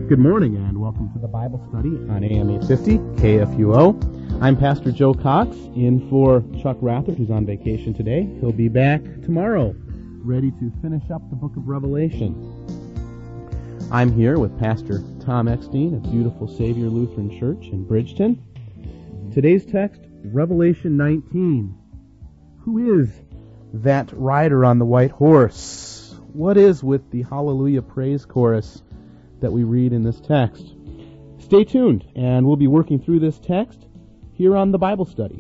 Good morning and welcome to the Bible study on AM 850 KFUO. I'm Pastor Joe Cox, in for Chuck Rathert, who's on vacation today. He'll be back tomorrow, ready to finish up the book of Revelation. I'm here with Pastor Tom Eckstein of Beautiful Savior Lutheran Church in Bridgeton. Today's text, Revelation 19. Who is that rider on the white horse? What is with the Hallelujah Praise Chorus that we read in this text? Stay tuned, and we'll be working through this text here on the Bible study.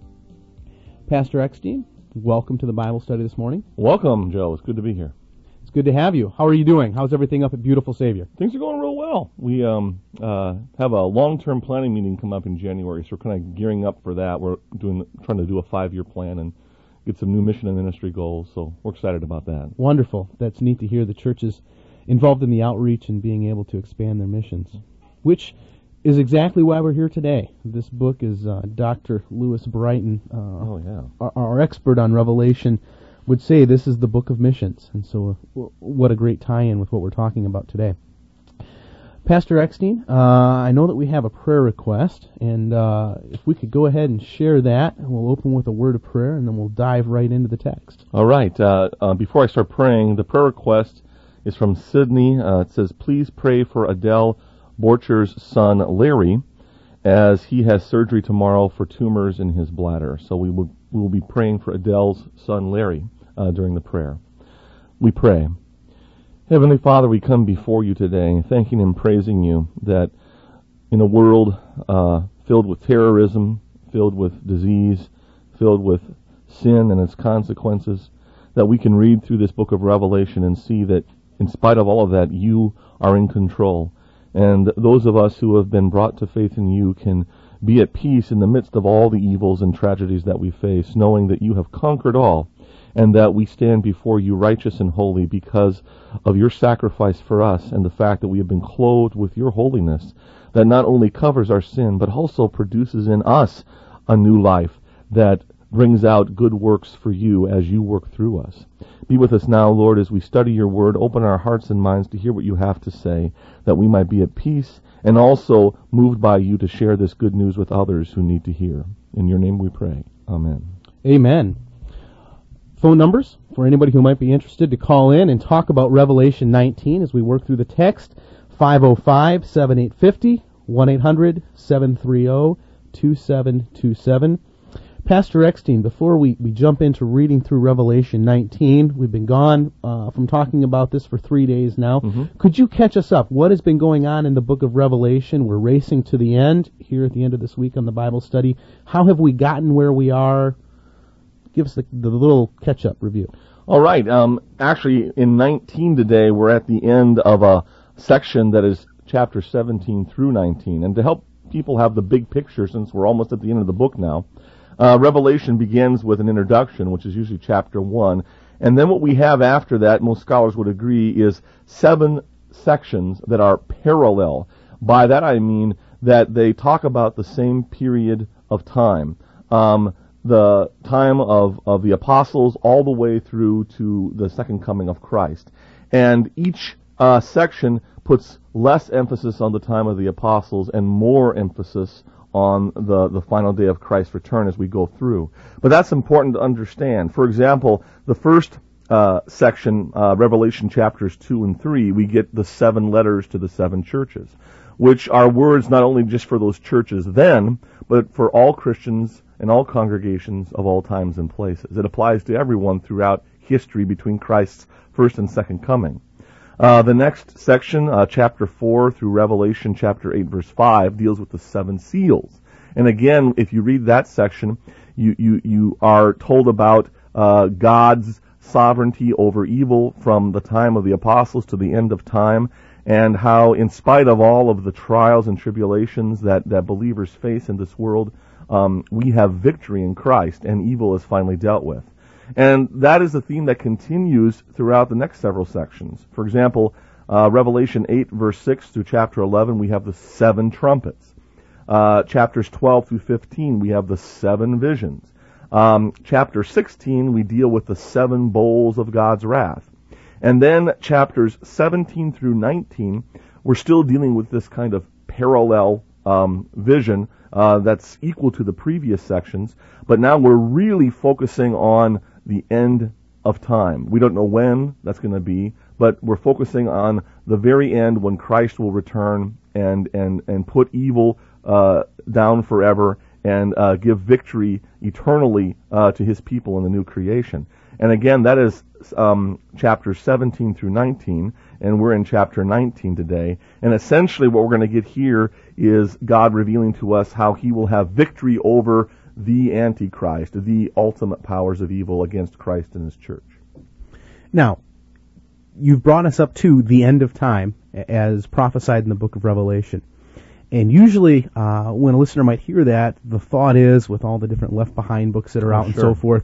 Pastor Eckstein, welcome to the Bible study this morning. Welcome, Joe. It's good to be here. It's good to have you. How are you doing? How's everything up at Beautiful Savior? Things are going real well. We have a long-term planning meeting come up in January, so we're kind of gearing up for that. We're trying to do a 5-year plan and get some new mission and ministry goals, so we're excited about that. Wonderful. That's neat to hear the churches involved in the outreach and being able to expand their missions, which is exactly why we're here today. This book is Dr. Lewis Brighton, our expert on Revelation, would say this is the book of missions. And so what a great tie-in with what we're talking about today. Pastor Eckstein, I know that we have a prayer request, and if we could go ahead and share that, and we'll open with a word of prayer, and then we'll dive right into the text. All right. Before I start praying, the prayer request is from Sydney. It says, please pray for Adele Borcher's son, Larry, as he has surgery tomorrow for tumors in his bladder. So we will be praying for Adele's son, Larry, during the prayer. We pray. Heavenly Father, we come before you today, thanking and praising you that in a world filled with terrorism, filled with disease, filled with sin and its consequences, that we can read through this book of Revelation and see that in spite of all of that, you are in control. And those of us who have been brought to faith in you can be at peace in the midst of all the evils and tragedies that we face, knowing that you have conquered all, and that we stand before you righteous and holy because of your sacrifice for us and the fact that we have been clothed with your holiness that not only covers our sin, but also produces in us a new life that brings out good works for you as you work through us. Be with us now, Lord, as we study your word. Open our hearts and minds to hear what you have to say, that we might be at peace and also moved by you to share this good news with others who need to hear. In your name we pray. Amen. Amen. Phone numbers for anybody who might be interested to call in and talk about Revelation 19 as we work through the text: 505-7850, 1-800-730-2727. Pastor Eckstein, before we jump into reading through Revelation 19, we've been gone from talking about this for 3 days now. Mm-hmm. Could you catch us up? What has been going on in the book of Revelation? We're racing to the end here at the end of this week on the Bible study. How have we gotten where we are? Give us the little catch-up review. All right. Actually, in 19 today, we're at the end of a section that is chapter 17 through 19. And to help people have the big picture, since we're almost at the end of the book now, Revelation begins with an introduction, which is usually chapter 1. And then what we have after that, most scholars would agree, is 7 sections that are parallel. By that I mean that they talk about the same period of time. The time of the apostles all the way through to the second coming of Christ. And each section puts less emphasis on the time of the apostles and more emphasis on the final day of Christ's return as we go through. But that's important to understand. For example, the first section, Revelation chapters 2 and 3, we get the 7 letters to the 7 churches, which are words not only just for those churches then, but for all Christians and all congregations of all times and places. It applies to everyone throughout history between Christ's first and second coming. The next section, chapter 4 through Revelation chapter 8, verse 5, deals with the 7 seals. And again, if you read that section, you are told about God's sovereignty over evil from the time of the apostles to the end of time, and how in spite of all of the trials and tribulations that believers face in this world, we have victory in Christ, and evil is finally dealt with. And that is a theme that continues throughout the next several sections. For example, Revelation 8, verse 6 through chapter 11, we have the 7 trumpets. Chapters 12 through 15, we have the 7 visions. Chapter 16, we deal with the 7 bowls of God's wrath. And then chapters 17 through 19, we're still dealing with this kind of parallel vision that's equal to the previous sections, but now we're really focusing on the end of time. We don't know when that's going to be, but we're focusing on the very end when Christ will return and put evil down forever and give victory eternally to his people in the new creation. And again, that is chapters 17 through 19, and we're in chapter 19 today. And essentially what we're going to get here is God revealing to us how he will have victory over the Antichrist, the ultimate powers of evil against Christ and his church. Now, you've brought us up to the end of time, as prophesied in the book of Revelation. And usually, when a listener might hear that, the thought is, with all the different Left Behind books that are out and so forth,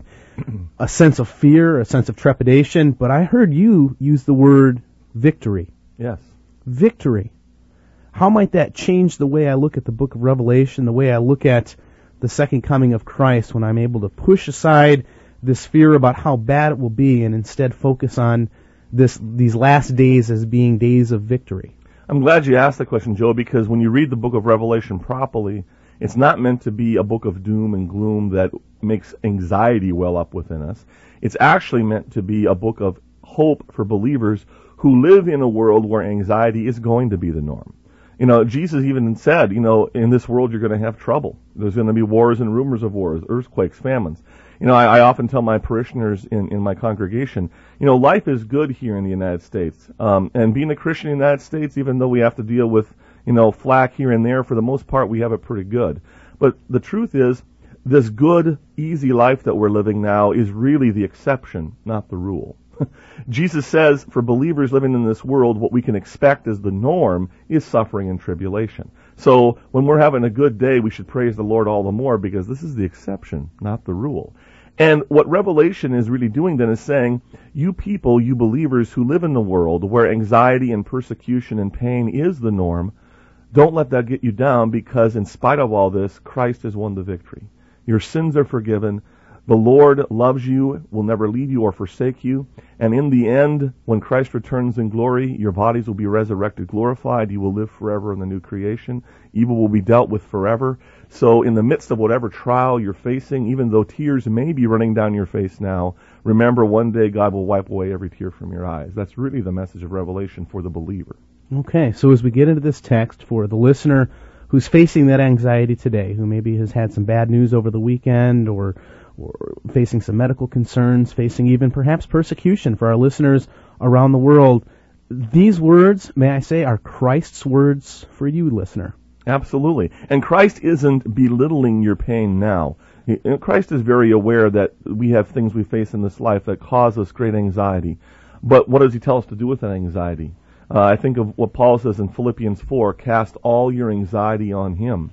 a sense of fear, a sense of trepidation. But I heard you use the word victory. Yes. Victory. How might that change the way I look at the book of Revelation, the way I look at the second coming of Christ, when I'm able to push aside this fear about how bad it will be and instead focus on these last days as being days of victory? I'm glad you asked the question, Joe, because when you read the book of Revelation properly, it's not meant to be a book of doom and gloom that makes anxiety well up within us. It's actually meant to be a book of hope for believers who live in a world where anxiety is going to be the norm. You know, Jesus even said, in this world you're going to have trouble. There's going to be wars and rumors of wars, earthquakes, famines. I often tell my parishioners in my congregation, life is good here in the United States. And being a Christian in the United States, even though we have to deal with, flack here and there, for the most part, we have it pretty good. But the truth is, this good, easy life that we're living now is really the exception, not the rule. Jesus says for believers living in this world, what we can expect as the norm is suffering and tribulation. So when we're having a good day, we should praise the Lord all the more, because this is the exception, not the rule. And what Revelation is really doing then is saying, you people, you believers who live in the world where anxiety and persecution and pain is the norm, don't let that get you down, because in spite of all this, Christ has won the victory. Your sins are forgiven. The Lord loves you, will never leave you or forsake you. And in the end, when Christ returns in glory, your bodies will be resurrected, glorified. You will live forever in the new creation. Evil will be dealt with forever. So in the midst of whatever trial you're facing, even though tears may be running down your face now, remember one day God will wipe away every tear from your eyes. That's really the message of Revelation for the believer. Okay, so as we get into this text, for the listener who's facing that anxiety today, who maybe has had some bad news over the weekend, or facing some medical concerns, facing even perhaps persecution for our listeners around the world, these words, may I say, are Christ's words for you, listener. Absolutely. And Christ isn't belittling your pain now. Christ is very aware that we have things we face in this life that cause us great anxiety. But what does he tell us to do with that anxiety? I think of what Paul says in Philippians 4, cast all your anxiety on him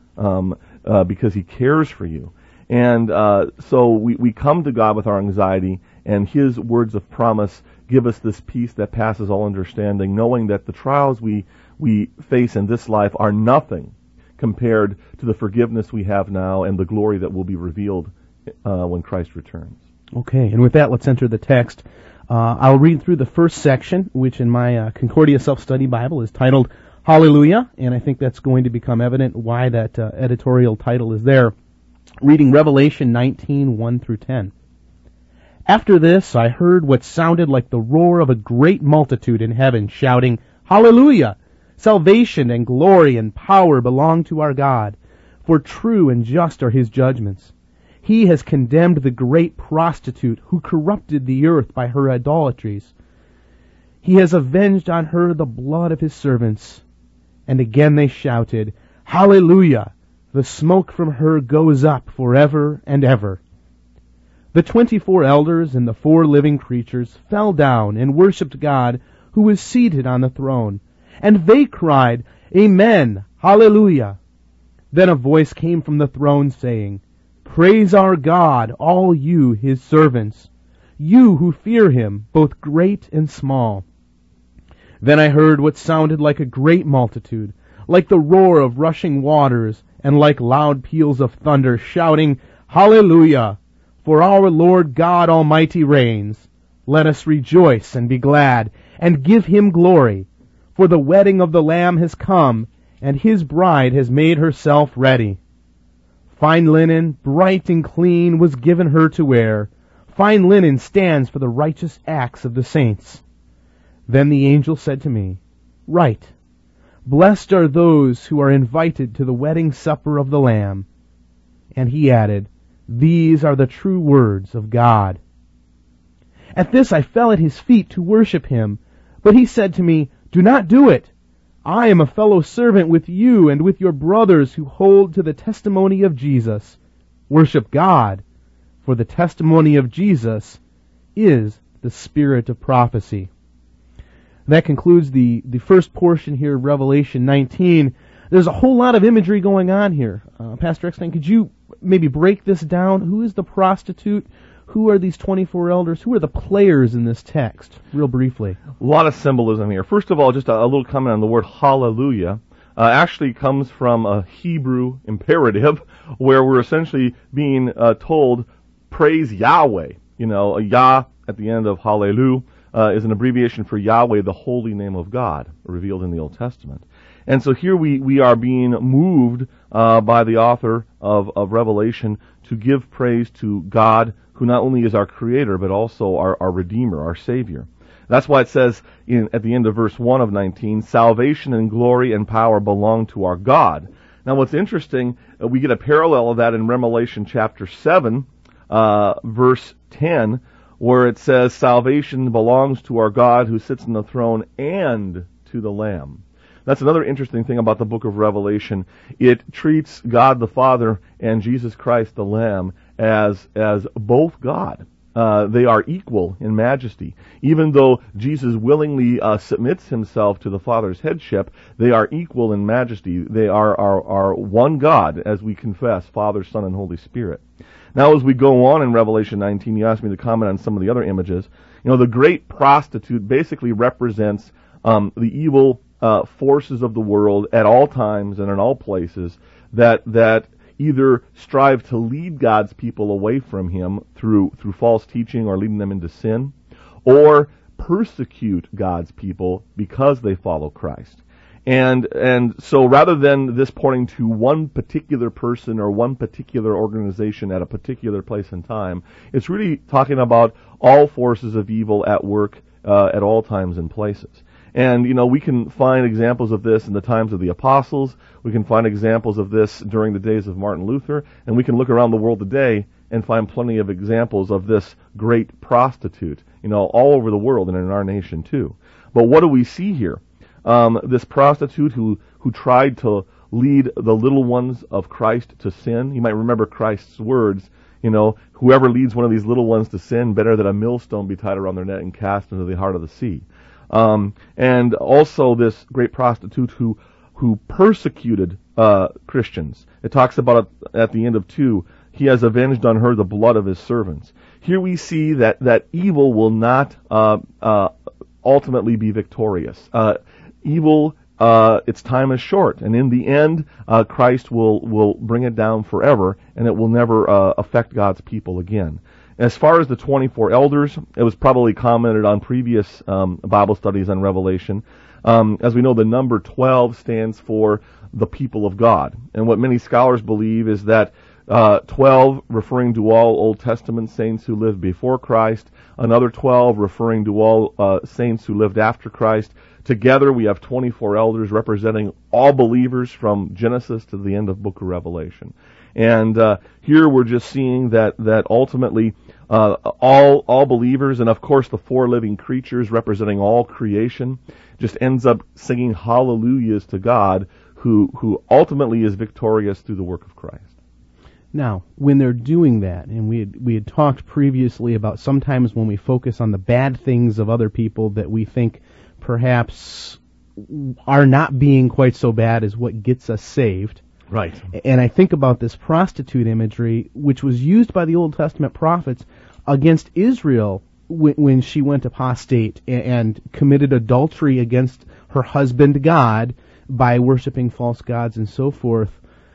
because he cares for you. And so we come to God with our anxiety, and his words of promise give us this peace that passes all understanding, knowing that the trials we face in this life are nothing compared to the forgiveness we have now and the glory that will be revealed when Christ returns. Okay, and with that, let's enter the text. I'll read through the first section, which in my Concordia Self-Study Bible is titled Hallelujah, and I think that's going to become evident why that editorial title is there. Reading Revelation 19, 1 through 10. After this, I heard what sounded like the roar of a great multitude in heaven, shouting, Hallelujah! Salvation and glory and power belong to our God, for true and just are his judgments. He has condemned the great prostitute who corrupted the earth by her idolatries. He has avenged on her the blood of his servants. And again they shouted, Hallelujah! The smoke from her goes up forever and ever. The 24 elders and the 4 living creatures fell down and worshipped God, who was seated on the throne. And they cried, Amen, Hallelujah. Then a voice came from the throne saying, Praise our God, all you, his servants, you who fear him, both great and small. Then I heard what sounded like a great multitude, like the roar of rushing waters, and like loud peals of thunder, shouting, Hallelujah! For our Lord God Almighty reigns. Let us rejoice and be glad, and give him glory. for the wedding of the Lamb has come, and his bride has made herself ready. Fine linen, bright and clean, was given her to wear. Fine linen stands for the righteous acts of the saints. Then the angel said to me, Write, Blessed are those who are invited to the wedding supper of the Lamb. And he added, These are the true words of God. At this I fell at his feet to worship him, but he said to me, Do not do it. I am a fellow servant with you and with your brothers who hold to the testimony of Jesus. Worship God, for the testimony of Jesus is the spirit of prophecy. That concludes the first portion here of Revelation 19. There's a whole lot of imagery going on here. Pastor Eckstein, could you maybe break this down? Who is the prostitute? Who are these 24 elders? Who are the players in this text, real briefly? A lot of symbolism here. First of all, just a little comment on the word hallelujah. Actually comes from a Hebrew imperative where we're essentially being told, praise Yahweh. You know, a Yah at the end of hallelujah is an abbreviation for Yahweh, the holy name of God, revealed in the Old Testament. And so here we are being moved by the author of Revelation to give praise to God, who not only is our Creator, but also our Redeemer, our Savior. That's why it says at the end of verse 1 of 19, salvation and glory and power belong to our God. Now what's interesting, we get a parallel of that in Revelation chapter 7, verse 10, where it says, salvation belongs to our God who sits on the throne and to the Lamb. That's another interesting thing about the book of Revelation. It treats God the Father and Jesus Christ the Lamb as both God. They are equal in majesty. Even though Jesus willingly submits himself to the Father's headship, they are equal in majesty. They are one God, as we confess, Father, Son, and Holy Spirit. Now, as we go on in Revelation 19, you asked me to comment on some of the other images. You know, the great prostitute basically represents the evil forces of the world at all times and in all places that either strive to lead God's people away from Him through false teaching or leading them into sin, or persecute God's people because they follow Christ. And so rather than this pointing to one particular person or one particular organization at a particular place and time, it's really talking about all forces of evil at work at all times and places. And, you know, we can find examples of this in the times of the apostles. We can find examples of this during the days of Martin Luther. And we can look around the world today and find plenty of examples of this great prostitute, you know, all over the world and in our nation too. But what do we see here? This prostitute who tried to lead the little ones of Christ to sin. You might remember Christ's words, you know, whoever leads one of these little ones to sin, better that a millstone be tied around their neck and cast into the heart of the sea. And also this great prostitute who persecuted Christians. It talks about it at the end of 2. He has avenged on her the blood of his servants. Here we see that evil will not ultimately be victorious. Evil, its time is short, and in the end, Christ will bring it down forever, and it will never affect God's people again. As far as the 24 elders, it was probably commented on previous Bible studies on Revelation. As we know, the number 12 stands for the people of God. And what many scholars believe is that 12 referring to all Old Testament saints who lived before Christ, another 12 referring to all saints who lived after Christ. Together we have 24 elders representing all believers from Genesis to the end of book of Revelation. And here we're just seeing that ultimately all believers, and of course the 4 living creatures representing all creation, just ends up singing hallelujahs to God, who ultimately is victorious through the work of Christ. Now, when they're doing that, and we had talked previously about sometimes when we focus on the bad things of other people that we think perhaps are not being quite so bad as what gets us saved. Right. And I think about this prostitute imagery, which was used by the Old Testament prophets against Israel when she went apostate and committed adultery against her husband God by worshiping false gods and so forth.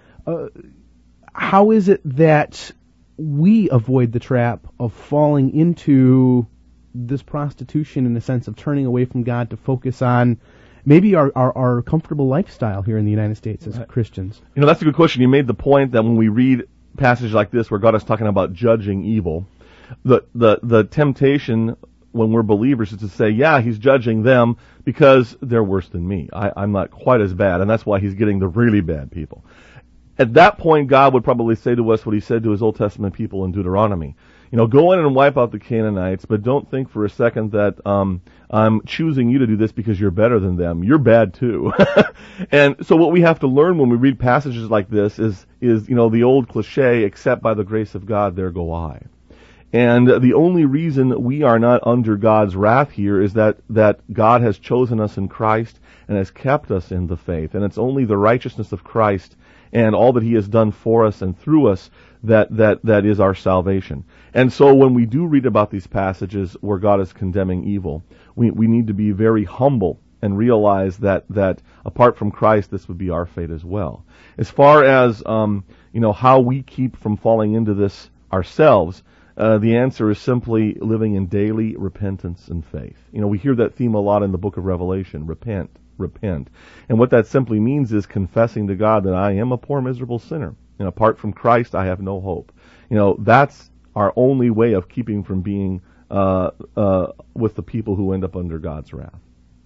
How is it that we avoid the trap of falling into this prostitution in the sense of turning away from God to focus on maybe our comfortable lifestyle here in the United States as Christians. That's a good question. You made the point that when we read passages like this where God is talking about judging evil, the temptation when we're believers is to say, yeah, he's judging them because they're worse than me. I'm not quite as bad, and that's why he's getting the really bad people. At that point, God would probably say to us what he said to his Old Testament people in Deuteronomy. Go in and wipe out the Canaanites, but don't think for a second that I'm choosing you to do this because you're better than them. You're bad too. And so what we have to learn when we read passages like this is the old cliche, except by the grace of God, there go I. And the only reason we are not under God's wrath here is that God has chosen us in Christ and has kept us in the faith. And it's only the righteousness of Christ and all that he has done for us and through us that is our salvation. And so when we do read about these passages where God is condemning evil, we need to be very humble and realize that apart from Christ, this would be our fate as well. As far as how we keep from falling into this ourselves, the answer is simply living in daily repentance and faith. We hear that theme a lot in the book of Revelation, repent. And what that simply means is confessing to God that I am a poor, miserable sinner. And apart from Christ, I have no hope. That's our only way of keeping from being with the people who end up under God's wrath.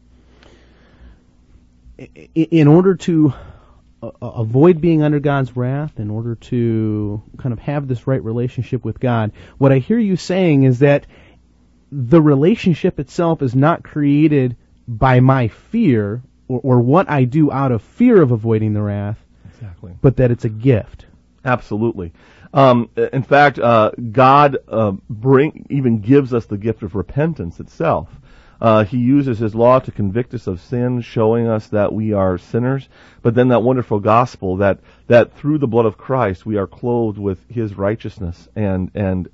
In order to avoid being under God's wrath, in order to kind of have this right relationship with God, what I hear you saying is that the relationship itself is not created by my fear or what I do out of fear of avoiding the wrath, exactly, but that it's a gift. Absolutely. In fact, God even gives us the gift of repentance itself. He uses his law to convict us of sin, showing us that we are sinners. But then that wonderful gospel that through the blood of Christ we are clothed with his righteousness, and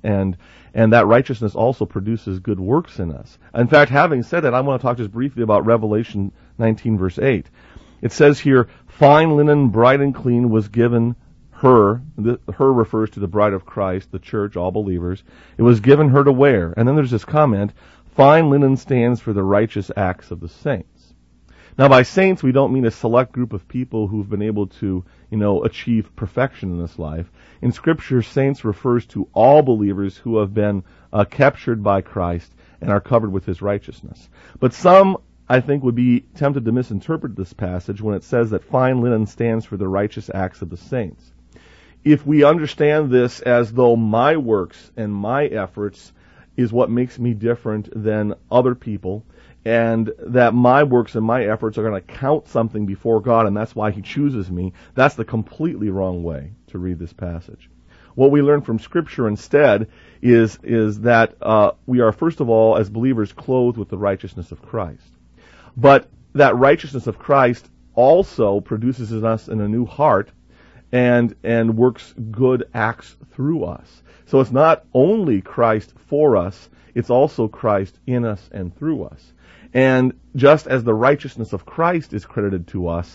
that righteousness also produces good works in us. In fact, having said that, I want to talk just briefly about Revelation 19 verse 8. It says here, fine linen, bright and clean, was given her. Her refers to the bride of Christ, the church, all believers. It was given her to wear. And then there's this comment, fine linen stands for the righteous acts of the saints. Now, by saints, we don't mean a select group of people who've been able to, achieve perfection in this life. In Scripture, saints refers to all believers who have been captured by Christ and are covered with his righteousness. But some, I think, would be tempted to misinterpret this passage when it says that fine linen stands for the righteous acts of the saints. If we understand this as though my works and my efforts is what makes me different than other people, and that my works and my efforts are going to count something before God, and that's why he chooses me, that's the completely wrong way to read this passage. What we learn from Scripture instead is that we are, first of all, as believers, clothed with the righteousness of Christ. But that righteousness of Christ also produces in us a new heart and works good acts through us. So it's not only Christ for us, it's also Christ in us and through us. And just as the righteousness of Christ is credited to us,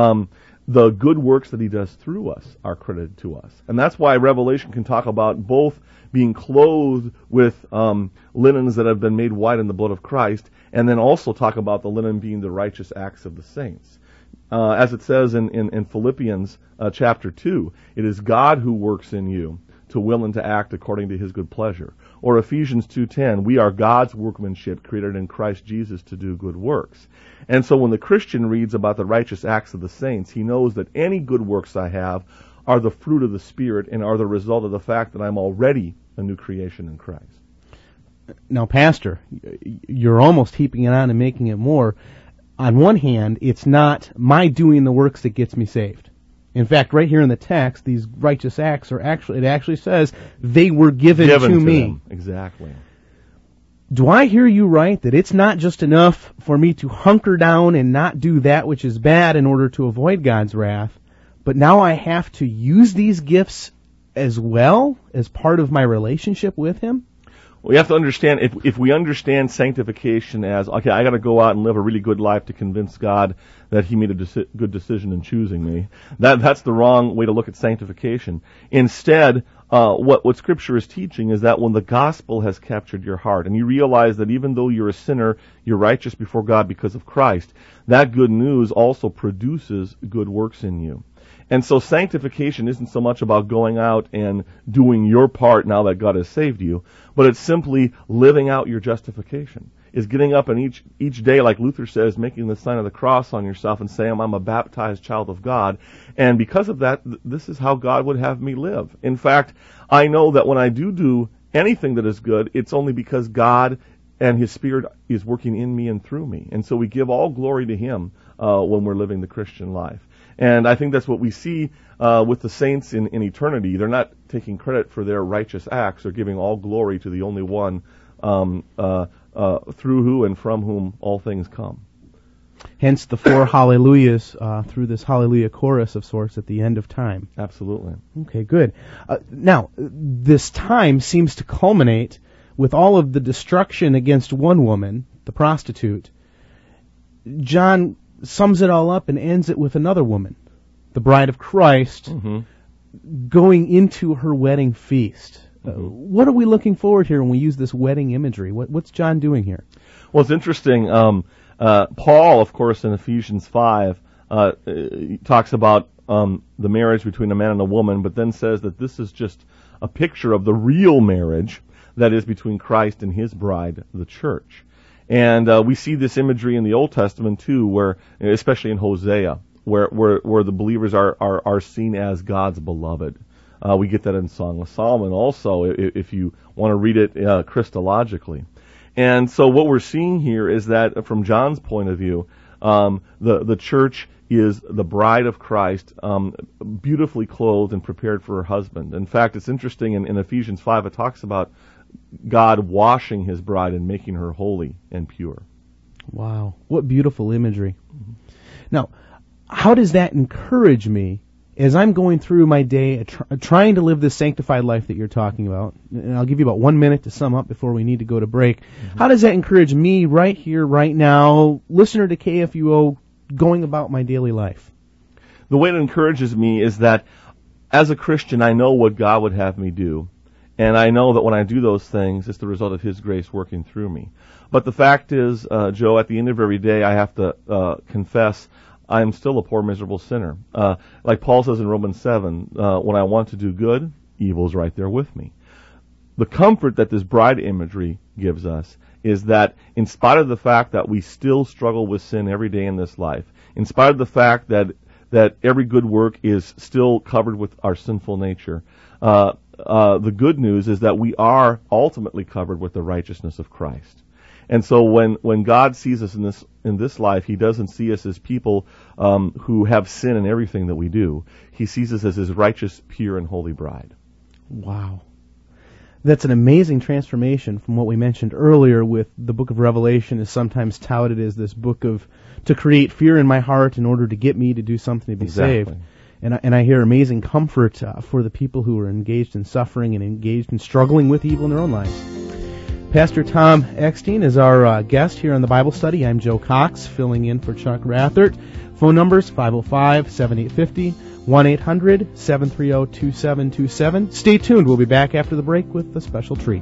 the good works that he does through us are credited to us. And that's why Revelation can talk about both being clothed with linens that have been made white in the blood of Christ, and then also talk about the linen being the righteous acts of the saints. As it says in Philippians chapter 2, it is God who works in you to will and to act according to his good pleasure. Or Ephesians 2:10, we are God's workmanship created in Christ Jesus to do good works. And so when the Christian reads about the righteous acts of the saints, he knows that any good works I have are the fruit of the Spirit and are the result of the fact that I'm already a new creation in Christ. Now, Pastor, you're almost heaping it on and making it more. On one hand, it's not my doing the works that gets me saved. In fact, right here in the text, these righteous acts it actually says they were given to me. Them. Exactly. Do I hear you right that it's not just enough for me to hunker down and not do that which is bad in order to avoid God's wrath, but now I have to use these gifts as well as part of my relationship with him? Well, you have to understand, if we understand sanctification as, okay, I got to go out and live a really good life to convince God that he made a good decision in choosing me, that's the wrong way to look at sanctification. Instead, what Scripture is teaching is that when the gospel has captured your heart, and you realize that even though you're a sinner, you're righteous before God because of Christ, that good news also produces good works in you. And so sanctification isn't so much about going out and doing your part now that God has saved you, but it's simply living out your justification. Is getting up and each day, like Luther says, making the sign of the cross on yourself and saying, I'm a baptized child of God. And because of that, this is how God would have me live. In fact, I know that when I do anything that is good, it's only because God and His Spirit is working in me and through me. And so we give all glory to Him when we're living the Christian life. And I think that's what we see with the saints in eternity. They're not taking credit for their righteous acts. They're giving all glory to the only one through who and from whom all things come. Hence the four hallelujahs through this hallelujah chorus of sorts at the end of time. Absolutely. Okay, good. Now, this time seems to culminate with all of the destruction against one woman, the prostitute. John sums it all up and ends it with another woman, the bride of Christ, going into her wedding feast. What are we looking forward here when we use this wedding imagery? What's John doing here? Well, it's interesting. Paul, of course, in Ephesians 5, talks about the marriage between a man and a woman, but then says that this is just a picture of the real marriage that is between Christ and His bride, the church. And we see this imagery in the Old Testament too, where, especially in Hosea, where the believers are seen as God's beloved. We get that in Song of Solomon also, if you want to read it Christologically. And so what we're seeing here is that, from John's point of view, the church is the bride of Christ, beautifully clothed and prepared for her husband. In fact, it's interesting, in Ephesians 5, it talks about God washing His bride and making her holy and pure. Wow, what beautiful imagery. Now, how does that encourage me as I'm going through my day, trying to live this sanctified life that you're talking about? And I'll give you about 1 minute to sum up before we need to go to break. How does that encourage me right here, right now, listener to KFUO, going about my daily life? The way it encourages me is that as a Christian, I know what God would have me do. And I know that when I do those things, it's the result of His grace working through me. But the fact is, Joe, at the end of every day, I have to confess I am still a poor, miserable sinner. Like Paul says in Romans 7, when I want to do good, evil is right there with me. The comfort that this bride imagery gives us is that in spite of the fact that we still struggle with sin every day in this life, in spite of the fact that every good work is still covered with our sinful nature, the good news is that we are ultimately covered with the righteousness of Christ. And so when God sees us in this life, He doesn't see us as people who have sin in everything that we do. He sees us as His righteous, pure, and holy bride. Wow. That's an amazing transformation from what we mentioned earlier with the book of Revelation is sometimes touted as this book to create fear in my heart in order to get me to do something to be saved. And I hear amazing comfort for the people who are engaged in suffering and engaged in struggling with evil in their own lives. Pastor Tom Eckstein is our guest here on the Bible Study. I'm Joe Cox, filling in for Chuck Rathert. Phone numbers 505-7850, 1-800-730-2727. Stay tuned. We'll be back after the break with a special treat.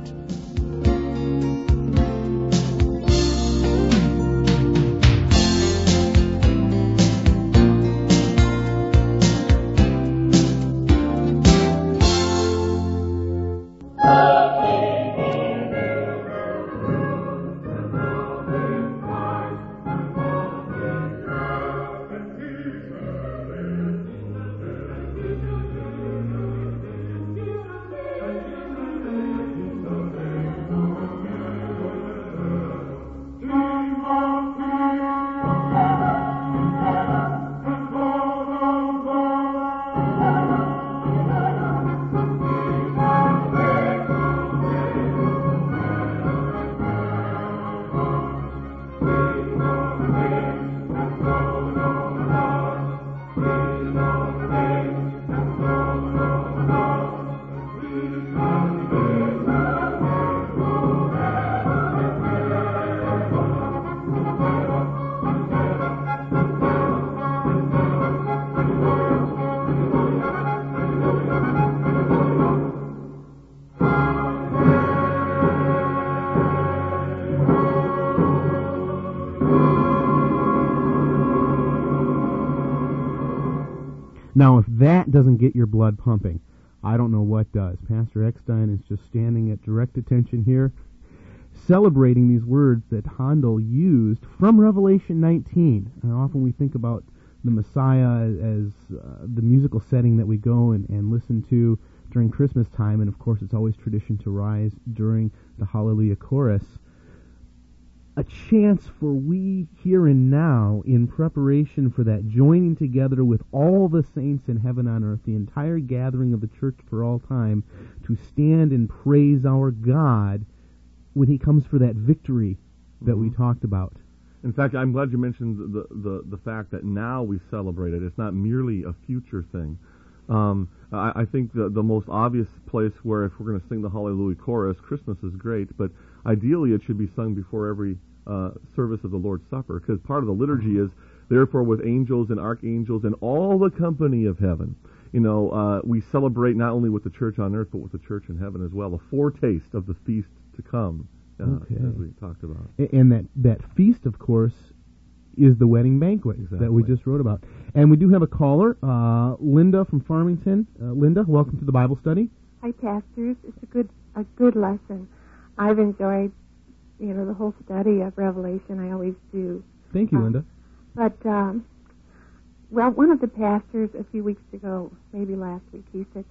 Now, if that doesn't get your blood pumping, I don't know what does. Pastor Eckstein is just standing at direct attention here, celebrating these words that Handel used from Revelation 19. And often we think about the Messiah as the musical setting that we go and listen to during Christmas time, and of course it's always tradition to rise during the Hallelujah chorus. A chance for we here and now, in preparation for that joining together with all the saints in heaven on earth, the entire gathering of the church for all time, to stand and praise our God when He comes for that victory that we talked about. In fact, I'm glad you mentioned the fact that now we celebrate it. It's not merely a future thing. I think the most obvious place where, if we're going to sing the Hallelujah chorus, Christmas is great, but ideally it should be sung before every service of the Lord's Supper, because part of the liturgy is, therefore with angels and archangels and all the company of heaven. We celebrate not only with the church on earth, but with the church in heaven as well, a foretaste of the feast to come, as we talked about. And that feast, of course, is the wedding banquet that we just wrote about. And we do have a caller, Linda from Farmington. Linda, welcome to the Bible study. Hi, pastors. It's a good lesson. I've enjoyed, the whole study of Revelation. I always do. Thank you, Linda. But one of the pastors a few weeks ago, maybe last week, he said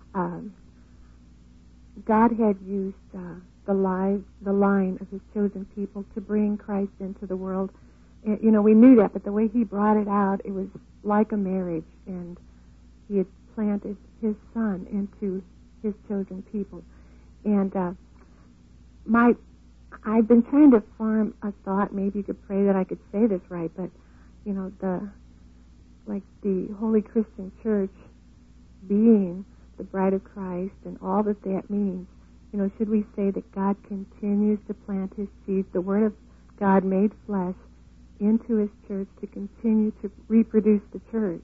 God had used the line of His chosen people to bring Christ into the world. We knew that, but the way He brought it out, it was like a marriage, and He had planted His Son into His chosen people. And I've been trying to form a thought. Maybe you could pray that I could say this right, but the Holy Christian Church being the bride of Christ and all that means. Should we say that God continues to plant His seed, the Word of God made flesh, into His church to continue to reproduce the church?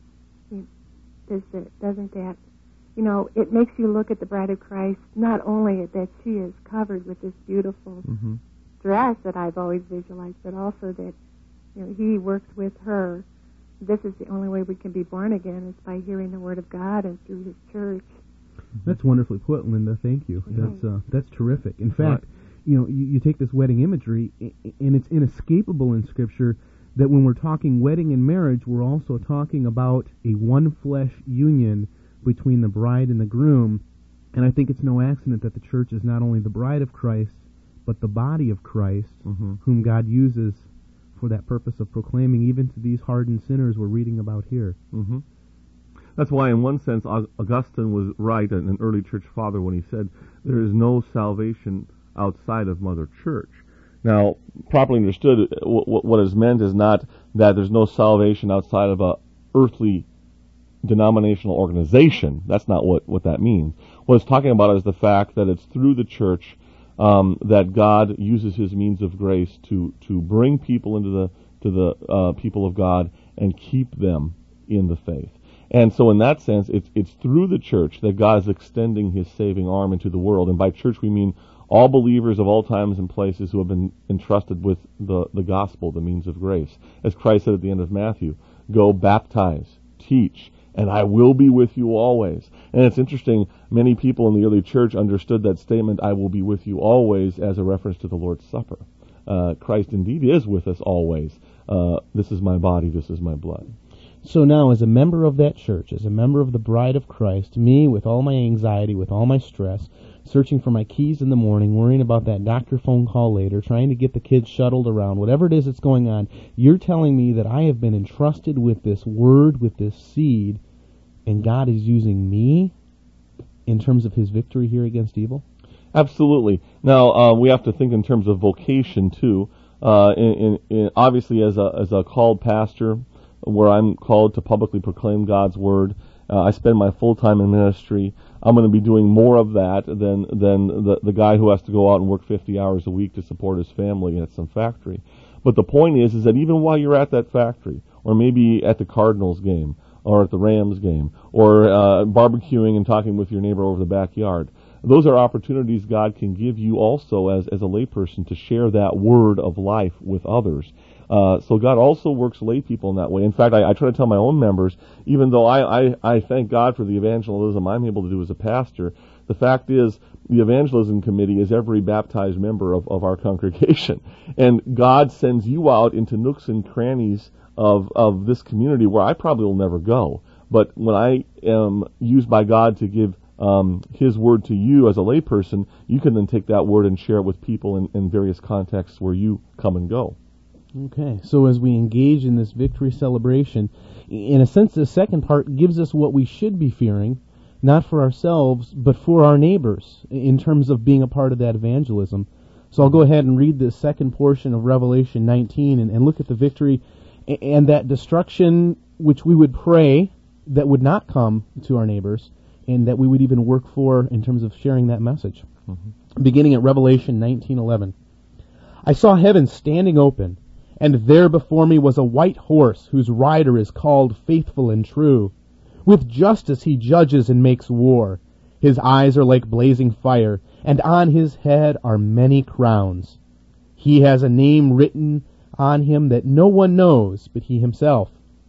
Doesn't that, it makes you look at the bride of Christ, not only that she is covered with this beautiful dress that I've always visualized, but also that, He works with her. This is the only way we can be born again, is by hearing the Word of God and through His church. That's wonderfully put, Linda. Thank you. That's terrific. In fact, you take this wedding imagery, and it's inescapable in Scripture that when we're talking wedding and marriage, we're also talking about a one-flesh union between the bride and the groom. And I think it's no accident that the church is not only the bride of Christ, but the body of Christ, whom God uses for that purpose of proclaiming even to these hardened sinners we're reading about here. That's why, in one sense, Augustine was right, an early church father, when he said there is no salvation outside of Mother Church. Now, properly understood, what is meant is not that there's no salvation outside of a earthly denominational organization. That's not what that means. What it's talking about is the fact that it's through the church that God uses His means of grace to bring people into the people of God and keep them in the faith. And so in that sense, it's through the church that God is extending His saving arm into the world. And by church we mean all believers of all times and places who have been entrusted with the gospel, the means of grace. As Christ said at the end of Matthew, go baptize, teach, and I will be with you always. And it's interesting, many people in the early church understood that statement, I will be with you always, as a reference to the Lord's Supper. Christ indeed is with us always. This is my body, this is my blood. So now, as a member of that church, as a member of the bride of Christ, me, with all my anxiety, with all my stress, searching for my keys in the morning, worrying about that doctor phone call later, trying to get the kids shuttled around, whatever it is that's going on, you're telling me that I have been entrusted with this word, with this seed, and God is using me in terms of His victory here against evil? Absolutely. Now, we have to think in terms of vocation, too. Obviously, as a called pastor, where I'm called to publicly proclaim God's Word, I spend my full time in ministry. I'm going to be doing more of that than the guy who has to go out and work 50 hours a week to support his family at some factory. But the point is that even while you're at that factory, or maybe at the Cardinals game, or at the Rams game, or barbecuing and talking with your neighbor over the backyard, those are opportunities God can give you also as a layperson to share that word of life with others. So God also works lay people in that way. In fact, I try to tell my own members, even though I thank God for the evangelism I'm able to do as a pastor, the fact is the evangelism committee is every baptized member of our congregation. And God sends you out into nooks and crannies of this community where I probably will never go. But when I am used by God to give His word to you as a layperson, you can then take that word and share it with people in various contexts where you come and go. Okay, so as we engage in this victory celebration, in a sense, the second part gives us what we should be fearing, not for ourselves, but for our neighbors, in terms of being a part of that evangelism. So I'll go ahead and read the second portion of Revelation 19 and look at the victory and that destruction which we would pray that would not come to our neighbors, and that we would even work for in terms of sharing that message. Mm-hmm. Beginning at Revelation 19:11. I saw heaven standing open, and there before me was a white horse whose rider is called Faithful and True. With justice he judges and makes war. His eyes are like blazing fire, and on his head are many crowns. He has a name written on him that no one knows but he himself.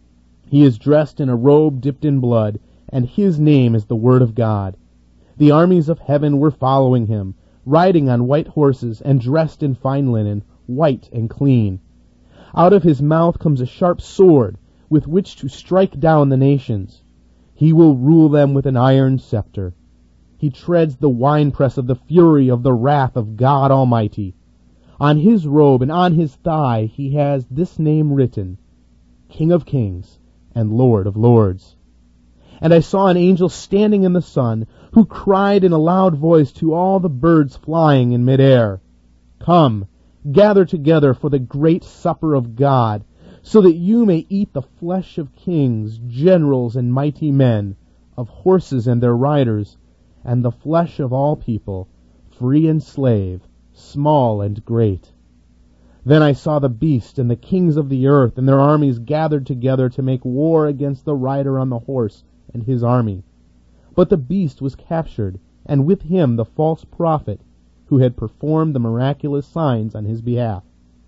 He is dressed in a robe dipped in blood, and his name is the Word of God. The armies of heaven were following him, riding on white horses and dressed in fine linen, white and clean. Out of his mouth comes a sharp sword, with which to strike down the nations. He will rule them with an iron scepter. He treads the winepress of the fury of the wrath of God Almighty. On his robe and on his thigh he has this name written, King of Kings and Lord of Lords. And I saw an angel standing in the sun, who cried in a loud voice to all the birds flying in midair, Come, gather together for the great supper of God, so that you may eat the flesh of kings, generals, and mighty men, of horses and their riders, and the flesh of all people, free and slave, small and great. Then I saw the beast and the kings of the earth and their armies gathered together to make war against the rider on the horse and his army. But the beast was captured, and with him the false prophet, who had performed the miraculous signs on his behalf.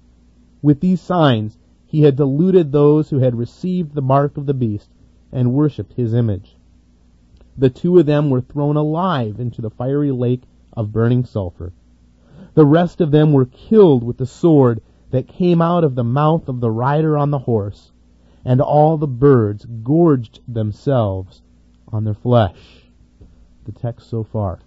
With these signs he had deluded those who had received the mark of the beast and worshipped his image. The two of them were thrown alive into the fiery lake of burning sulfur. The rest of them were killed with the sword that came out of the mouth of the rider on the horse, and all the birds gorged themselves on their flesh. The text so far.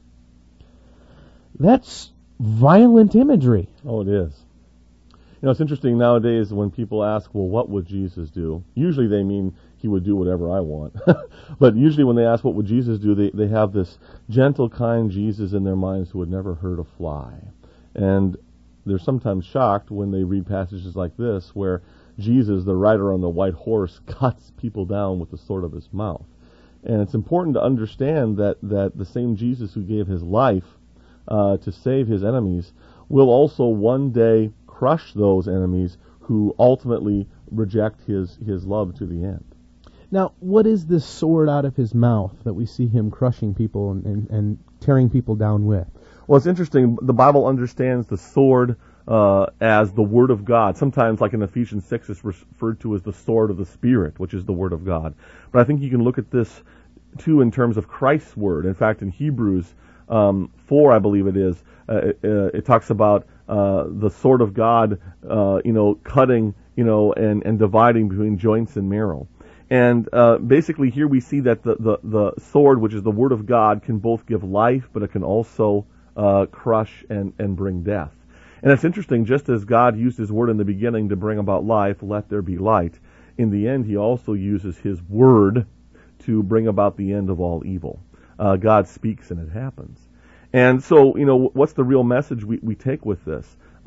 That's violent imagery. Oh, it is. You know, it's interesting nowadays when people ask, well, what would Jesus do? Usually they mean he would do whatever I want. But usually when they ask what would Jesus do, they have this gentle, kind Jesus in their minds who would never hurt a fly. And they're sometimes shocked when they read passages like this where Jesus, the rider on the white horse, cuts people down with the sword of his mouth. And it's important to understand that the same Jesus who gave his life to save his enemies will also one day crush those enemies who ultimately reject his love to the end. Now, what is this sword out of his mouth that we see him crushing people and tearing people down with? Well, it's interesting. The Bible understands the sword as the Word of God. Sometimes, like in Ephesians 6, it's referred to as the sword of the Spirit, which is the Word of God. But I think you can look at this, too, in terms of Christ's Word. In fact, in Hebrews 4, I believe it is, it talks about the sword of God, cutting, and dividing between joints and marrow. And basically here we see that the sword, which is the Word of God, can both give life, but it can also crush and bring death. And it's interesting, just as God used His Word in the beginning to bring about life, let there be light, in the end He also uses His Word to bring about the end of all evil. God speaks and it happens. And so, what's the real message we take with this?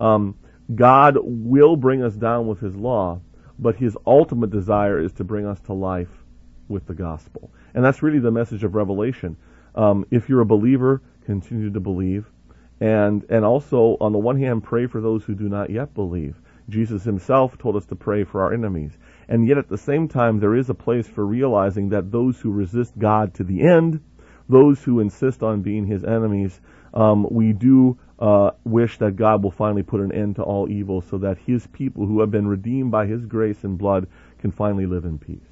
God will bring us down with His law, but His ultimate desire is to bring us to life with the gospel. And that's really the message of Revelation. If you're a believer, continue to believe. And also, on the one hand, pray for those who do not yet believe. Jesus Himself told us to pray for our enemies. And yet at the same time, there is a place for realizing that those who resist God to the end, those who insist on being His enemies, We do wish that God will finally put an end to all evil so that His people who have been redeemed by His grace and blood can finally live in peace.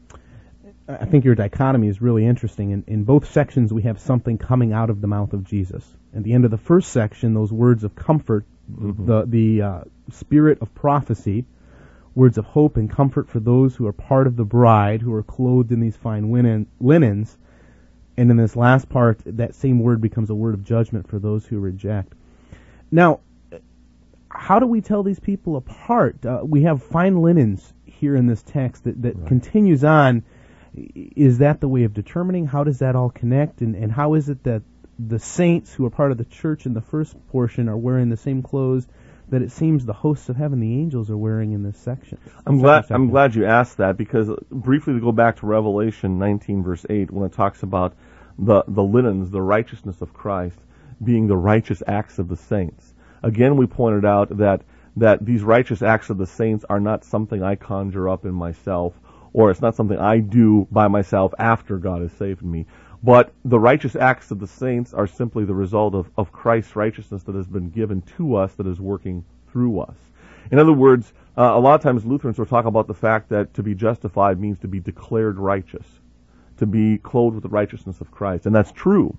I think your dichotomy is really interesting. In both sections, we have something coming out of the mouth of Jesus. At the end of the first section, those words of comfort, the spirit of prophecy, words of hope and comfort for those who are part of the bride, who are clothed in these fine linens. And in this last part, that same word becomes a word of judgment for those who reject. Now, how do we tell these people apart? We have fine linens here in this text that right. continues on. Is that the way of determining? How does that all connect? And how is it that the saints who are part of the church in the first portion are wearing the same clothes that it seems the hosts of heaven, the angels, are wearing in this section? I'm glad you asked that, because briefly to go back to Revelation 19 verse 8, when it talks about the linens, the righteousness of Christ, being the righteous acts of the saints. Again, we pointed out that these righteous acts of the saints are not something I conjure up in myself, or it's not something I do by myself after God has saved me. But the righteous acts of the saints are simply the result of Christ's righteousness that has been given to us, that is working through us. In other words, a lot of times Lutherans will talk about the fact that to be justified means to be declared righteous, to be clothed with the righteousness of Christ. And that's true.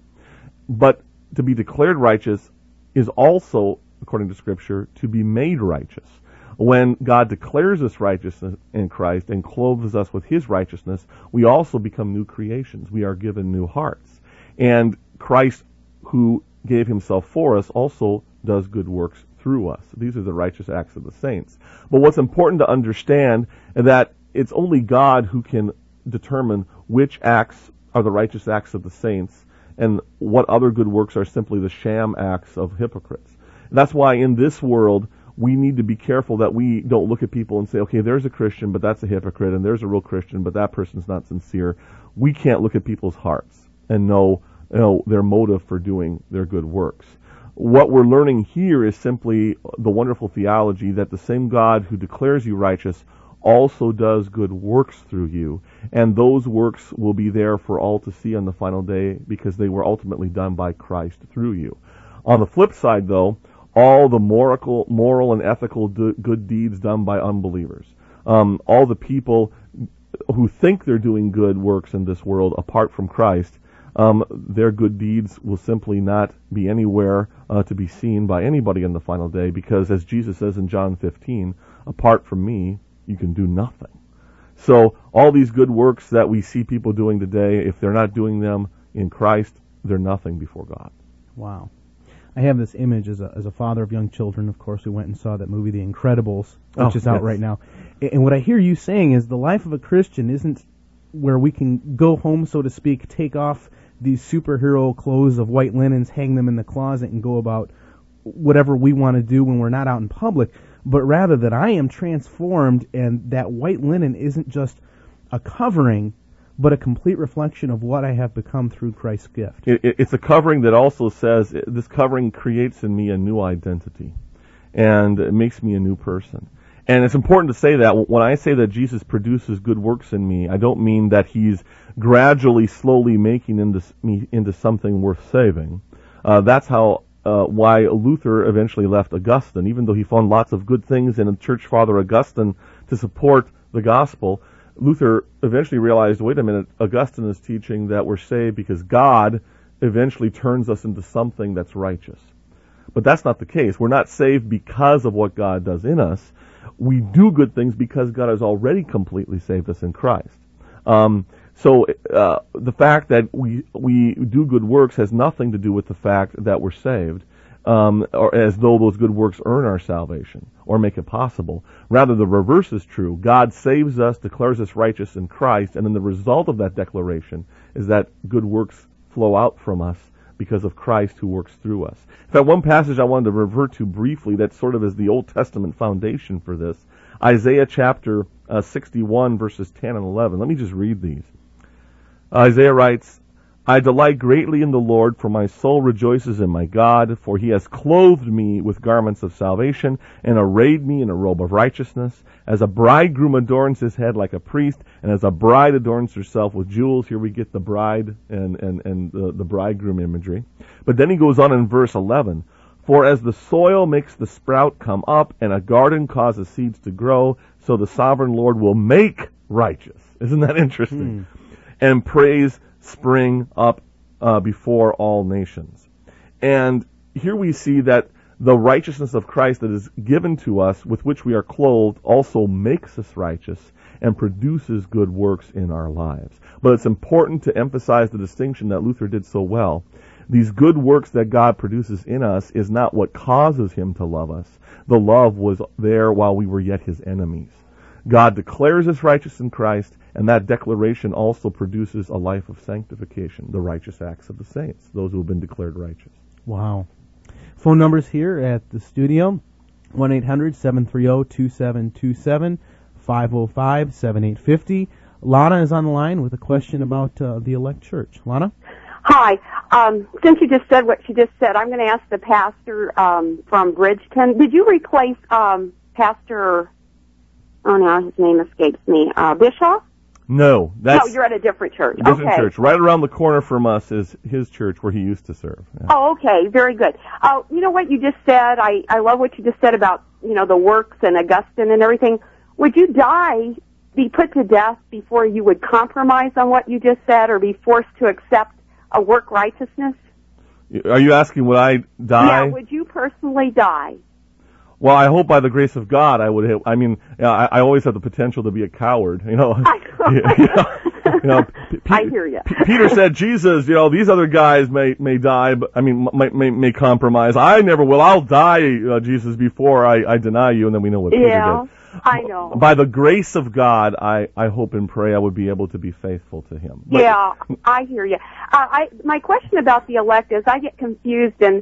But to be declared righteous is also, according to Scripture, to be made righteous. When God declares us righteous in Christ and clothes us with His righteousness, we also become new creations. We are given new hearts. And Christ, who gave Himself for us, also does good works through us. These are the righteous acts of the saints. But what's important to understand is that it's only God who can determine which acts are the righteous acts of the saints and what other good works are simply the sham acts of hypocrites. And that's why in this world, we need to be careful that we don't look at people and say, okay, there's a Christian, but that's a hypocrite, and there's a real Christian, but that person's not sincere. We can't look at people's hearts and know their motive for doing their good works. What we're learning here is simply the wonderful theology that the same God who declares you righteous also does good works through you, and those works will be there for all to see on the final day because they were ultimately done by Christ through you. On the flip side, though, all the moral and ethical good deeds done by unbelievers, all the people who think they're doing good works in this world apart from Christ, their good deeds will simply not be anywhere to be seen by anybody in the final day, because as Jesus says in John 15, apart from me, you can do nothing. So all these good works that we see people doing today, if they're not doing them in Christ, they're nothing before God. Wow. I have this image as a father of young children. Of course, we went and saw that movie, The Incredibles, which is out right now. And what I hear you saying is the life of a Christian isn't where we can go home, so to speak, take off these superhero clothes of white linens, hang them in the closet, and go about whatever we want to do when we're not out in public, but rather that I am transformed, and that white linen isn't just a covering, but a complete reflection of what I have become through Christ's gift. It's a covering that also says, this covering creates in me a new identity, and it makes me a new person. And it's important to say that when I say that Jesus produces good works in me, I don't mean that He's gradually, slowly making me into something worth saving. That's why Luther eventually left Augustine, even though he found lots of good things in Church Father Augustine to support the gospel. Luther eventually realized, wait a minute, Augustine is teaching that we're saved because God eventually turns us into something that's righteous. But that's not the case. We're not saved because of what God does in us. We do good things because God has already completely saved us in Christ. So the fact that we do good works has nothing to do with the fact that we're saved, or as though those good works earn our salvation or make it possible. Rather, the reverse is true. God saves us, declares us righteous in Christ, and then the result of that declaration is that good works flow out from us because of Christ who works through us. In fact, one passage I wanted to revert to briefly that sort of is the Old Testament foundation for this, Isaiah chapter 61, verses 10 and 11. Let me just read these. Isaiah writes, I delight greatly in the Lord, for my soul rejoices in my God, for he has clothed me with garments of salvation and arrayed me in a robe of righteousness. As a bridegroom adorns his head like a priest, and as a bride adorns herself with jewels. Here we get the bride and the bridegroom imagery. But then he goes on in verse 11. For as the soil makes the sprout come up, and a garden causes seeds to grow, so the sovereign Lord will make righteous. Isn't that interesting? And praise spring up before all nations. And here we see that the righteousness of Christ that is given to us, with which we are clothed, also makes us righteous and produces good works in our lives. But it's important to emphasize the distinction that Luther did so well. These good works that God produces in us is not what causes him to love us. The love was there while we were yet his enemies. God declares us righteous in Christ, and that declaration also produces a life of sanctification, the righteous acts of the saints, those who have been declared righteous. Wow. Phone numbers here at the studio, 1-800-730-2727, 505-7850. Lana is on the line with a question about the elect church. Lana? Hi. Since you just said what you just said, I'm going to ask the pastor from Bridgeton. Did you replace Pastor, oh no, his name escapes me, Bischoff? No, No, you're at a different church. Different church. Right around the corner from us is his church where he used to serve. Yeah. Oh, okay. Very good. You know what you just said? I love what you just said about, the works and Augustine and everything. Would you be put to death before you would compromise on what you just said or be forced to accept a work righteousness? Are you asking would I die? Yeah, would you personally die? Well, I hope by the grace of God I would. I always have the potential to be a coward. I hear you. Peter said, Jesus, these other guys may die, but may compromise. I never will. I'll die, Jesus, before I deny you. And then we know what Peter did. I know. By the grace of God, I hope and pray I would be able to be faithful to him. But, yeah, I hear you. My question about the elect is I get confused, and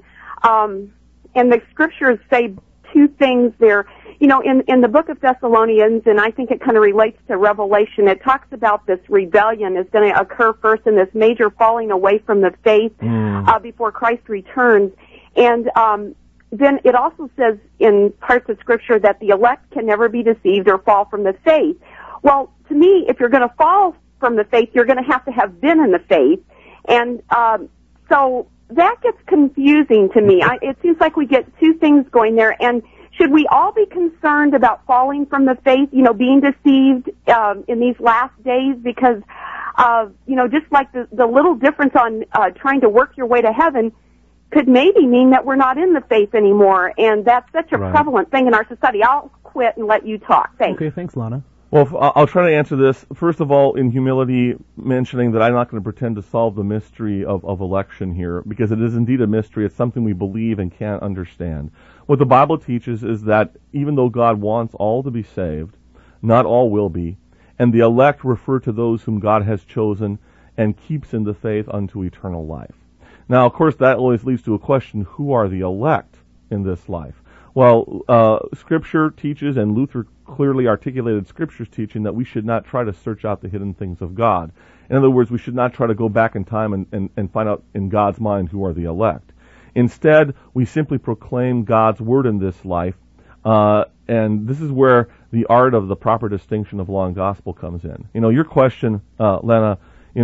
the scriptures say two things there. In the book of Thessalonians, and I think it kind of relates to Revelation, it talks about this rebellion is going to occur first and this major falling away from the faith before Christ returns. And then it also says in parts of Scripture that the elect can never be deceived or fall from the faith. Well, to me, if you're going to fall from the faith, you're going to have been in the faith. And so that gets confusing to me. It seems like we get two things going there. And should we all be concerned about falling from the faith, being deceived in these last days? Because, just like the little difference on trying to work your way to heaven could maybe mean that we're not in the faith anymore. And that's such a prevalent thing in our society. I'll quit and let you talk. Thanks. Okay, thanks, Lana. Well, I'll try to answer this, first of all, in humility, mentioning that I'm not going to pretend to solve the mystery of election here, because it is indeed a mystery. It's something we believe and can't understand. What the Bible teaches is that even though God wants all to be saved, not all will be, and the elect refer to those whom God has chosen and keeps in the faith unto eternal life. Now, of course, that always leads to a question, who are the elect in this life? Well, Scripture teaches, and Luther clearly articulated Scripture's teaching, that we should not try to search out the hidden things of God. In other words, we should not try to go back in time and find out in God's mind who are the elect. Instead, we simply proclaim God's word in this life, and this is where the art of the proper distinction of law and gospel comes in. Your question, Lena,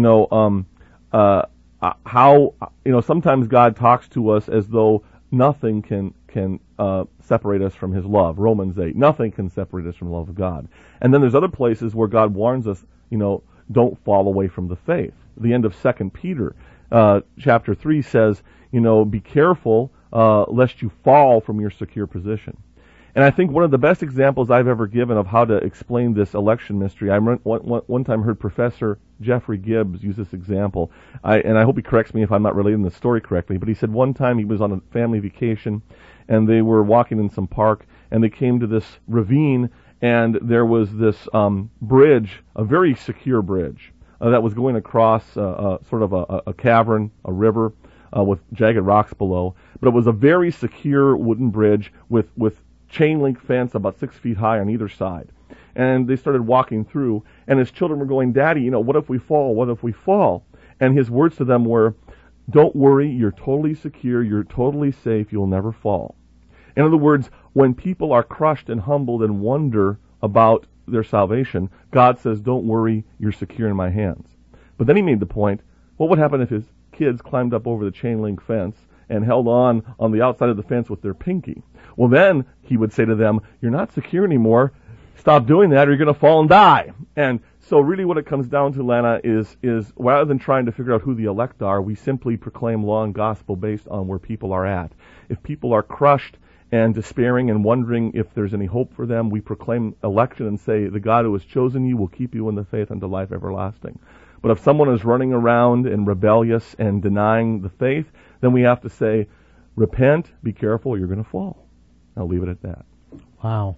how, sometimes God talks to us as though nothing can separate us from his love. Romans 8. Nothing can separate us from the love of God. And then there's other places where God warns us, don't fall away from the faith. The end of 2 Peter, chapter 3 says, be careful lest you fall from your secure position. And I think one of the best examples I've ever given of how to explain this election mystery, I one time heard Professor Jeffrey Gibbs use this example, and I hope he corrects me if I'm not relating the story correctly, but he said one time he was on a family vacation, and they were walking in some park, and they came to this ravine, and there was this bridge, a very secure bridge, that was going across sort of a cavern, a river, with jagged rocks below, but it was a very secure wooden bridge with chain link fence about 6 feet high on either side. And they started walking through, and his children were going, Daddy, what if we fall? What if we fall? And his words to them were, don't worry, you're totally secure, you're totally safe, you'll never fall. In other words, when people are crushed and humbled and wonder about their salvation, God says, don't worry, you're secure in my hands. But then he made the point, what would happen if his kids climbed up over the chain link fence and held on the outside of the fence with their pinky? Well, then he would say to them, you're not secure anymore. Stop doing that or you're going to fall and die. And so really what it comes down to, Lana, is rather than trying to figure out who the elect are, we simply proclaim law and gospel based on where people are at. If people are crushed and despairing and wondering if there's any hope for them, we proclaim election and say, the God who has chosen you will keep you in the faith unto life everlasting. But if someone is running around and rebellious and denying the faith, then we have to say, repent, be careful, or you're going to fall. I'll leave it at that. Wow.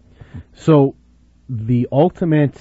So the ultimate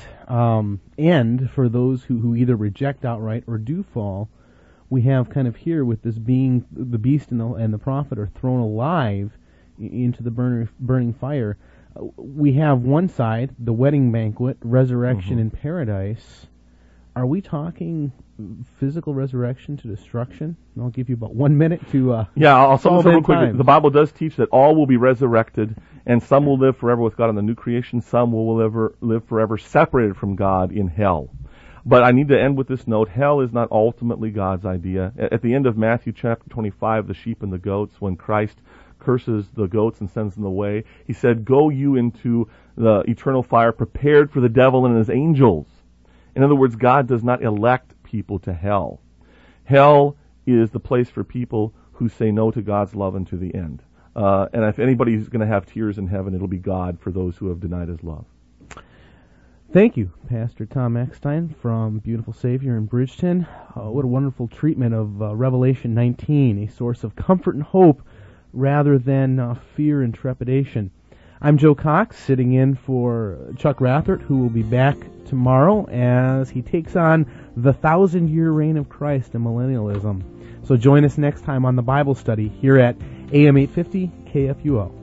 end for those who either reject outright or do fall, we have kind of here with this being, the beast and the prophet are thrown alive into the burning fire. We have one side, the wedding banquet, resurrection in paradise. Are we talking physical resurrection to destruction? And I'll give you about 1 minute to I'll sum this up real quick. times. The Bible does teach that all will be resurrected, and some will live forever with God in the new creation, some will live forever separated from God in hell. But I need to end with this note. Hell is not ultimately God's idea. At the end of Matthew chapter 25, the sheep and the goats, when Christ curses the goats and sends them away, he said, go you into the eternal fire prepared for the devil and his angels. In other words, God does not elect people to hell. Hell is the place for people who say no to God's love unto the end. And if anybody's going to have tears in heaven, it'll be God for those who have denied his love. Thank you, Pastor Tom Eckstein from Beautiful Savior in Bridgeton. What a wonderful treatment of Revelation 19, a source of comfort and hope rather than fear and trepidation. I'm Joe Cox, sitting in for Chuck Rathert, who will be back tomorrow as he takes on the 1,000-year reign of Christ and millennialism. So join us next time on the Bible study here at AM 850 KFUO.